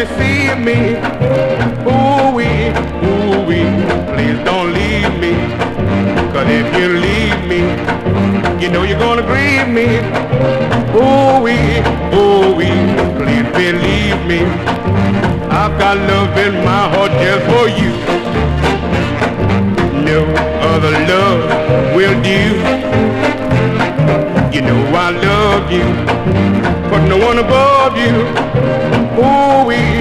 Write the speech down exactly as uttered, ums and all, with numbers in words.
deceive me. Ooh-wee, ooh-wee, please don't leave me. Cause if you leave me, you know you're gonna grieve me. Ooh-wee, ooh-wee, please believe me. I've got love in my heart just for you. No other love will do. You know I love you, but no one above you. Ooh-wee,